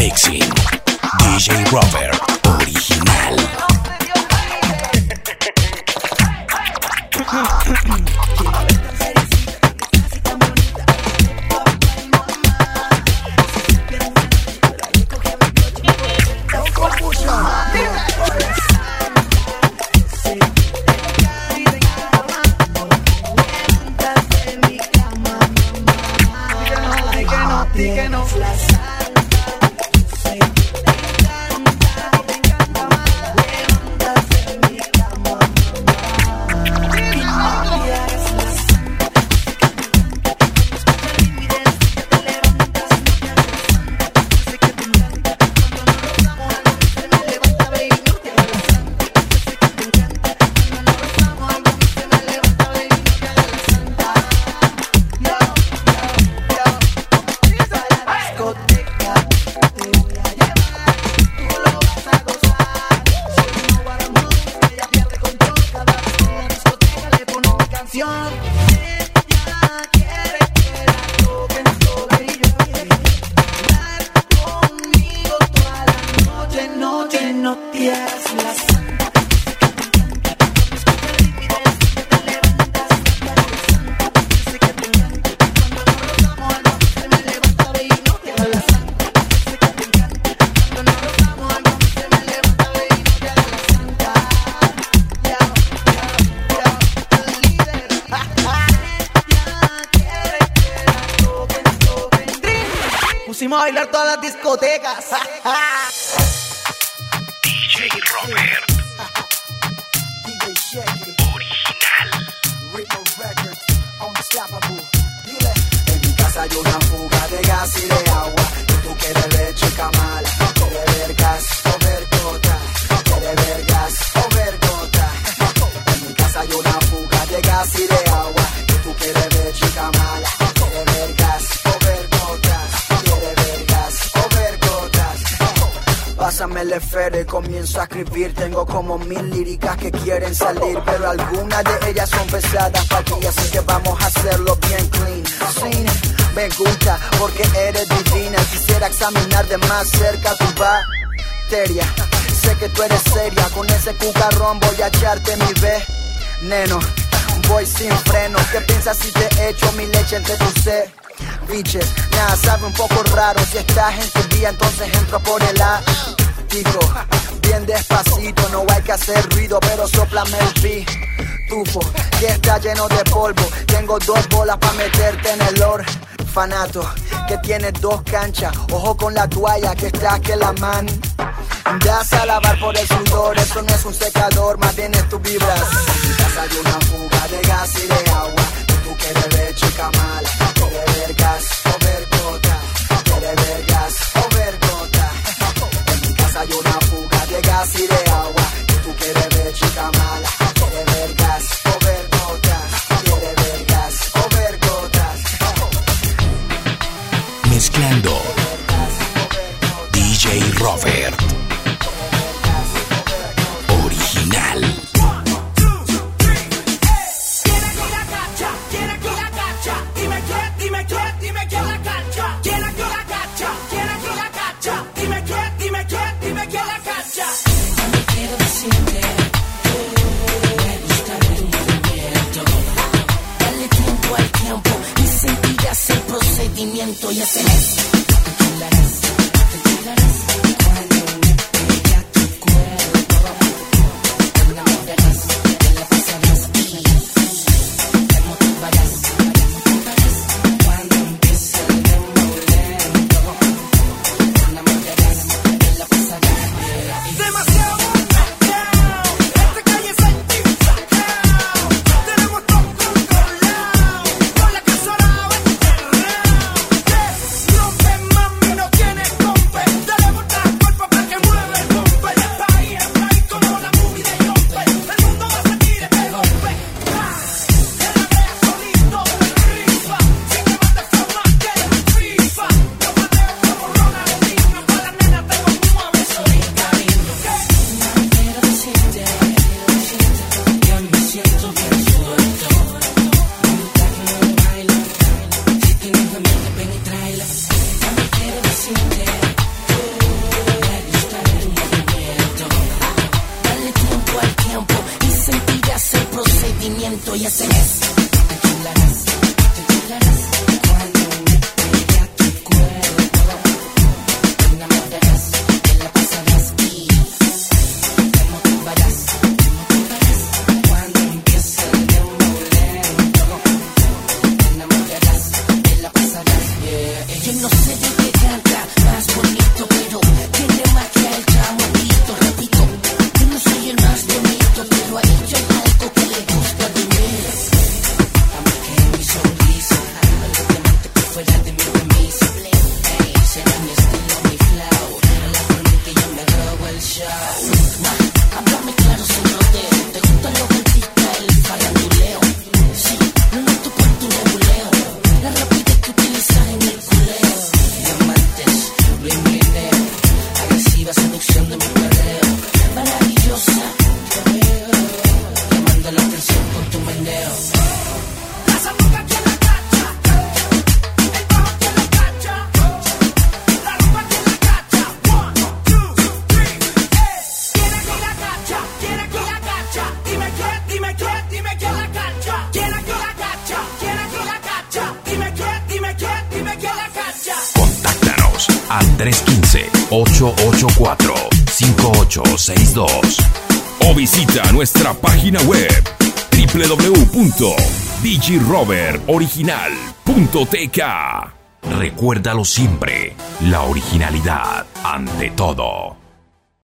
Mixing DJ Robert Original. Pusimos a bailar todas las discotecas. DJ Robert Original. En mi casa hay una fuga de gas y de agua. Y tú quieres ver chica mala, quieres ver gas o ver gota, quieres ver gas o ver gota. En mi casa hay una fuga de gas y de agua. Y tú quieres ver chica mala, quieres ver gas o ver gotas, quieres ver gas o ver gotas. Pásame el esfero y comienzo a escribir. Tengo como 1000 líricas que quieren salir, pero algunas de ellas son pesadas para ti, así que vamos a hacerlo bien clean. Sí, me gusta porque eres divina. Quisiera examinar de más cerca tu bacteria. Sé que tú eres seria, con ese cucarrón voy a echarte mi veneno. Voy sin freno, ¿qué piensas si te echo mi leche entre tus ceviches? Nada, sabe un poco raro, si estás en tu día entonces entro por el ático. Bien despacito, no hay que hacer ruido, pero sóplame el pitufo que está lleno de polvo. Tengo 2 bolas para meterte en el orfanato, que tiene 2 canchas. Ojo con la toalla que estás que la mandas a lavar por el sudor. Eso no es un secador, más bien es tu vibras. En mi casa hay una fuga de gas y de agua. Y tú quieres ver chica mala, quieres ver gas o ver gota, quieres ver gas o ver gota. En mi casa hay una fuga de gas y de agua. Y tú quieres ver chica mala, quieres ver gas o ver gota, quieres ver gas o ver gotas. Mezclando DJ Robert Original. Y haces te tirarás cuando me pega tu cuerpo. Te enamorarás, te la pasarás y te motivarás cuando empiece el dembow lento. Te enamorarás, te la pasarás. Demasiado down, esta calle es anti-down. Tenemos todo controlado, con la casa la venta. momento y ese es. Te enchularás cuando me pegue a tu cuerpo. Te enamorarás, te la pasarás y te motivarás cuando empiece el dembow lento. Te enamorarás, te la pasarás. Yo no sé de qué canta más bonito, pero tiene magia el chamaquito. Repito, yo no soy el más bonito, pero a ella hay algo que le gusta de mí. Amé mi sonrisa, algo de diamante por fuera de mi camisa. Hey, será mi estilo, mi flow, era la forma en que yo me robo el show. Háblame claro sin rodeo, ¿te gusta lo artista, el faranduleo? Sí, lo noto por tu nebuleo, la rapidez que utilizas en el culeo. Diamantes, bling blineo, agresiva seducción de mi perreo. Maravillosa, te veo, llamando la atención con tu meneo. La zamuca que la cacha, el bajo que la cacha, la rumba que la cacha. 1, 2, 3, quiere que la cacha, quiere que la cacha. Dime que la cacha. Quiere que la cacha, quiere que la cacha. Dime que la cacha. Contáctanos al 315-884-5862 o visita nuestra página web www.djrobertoriginal.tk. Recuérdalo siempre, la originalidad ante todo.